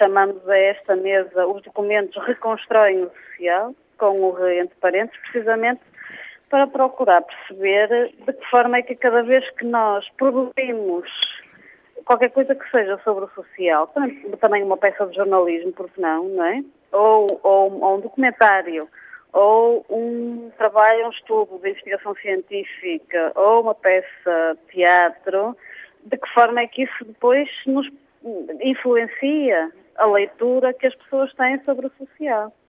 chamamos a esta mesa os documentos Reconstroem o Social, com o entre parênteses, precisamente para procurar perceber de que forma é que cada vez que nós produzimos qualquer coisa que seja sobre o social, também uma peça de jornalismo, porque não é? Ou um documentário, ou um trabalho, um estudo de investigação científica, ou uma peça de teatro, de que forma é que isso depois nos influencia a leitura que as pessoas têm sobre o social.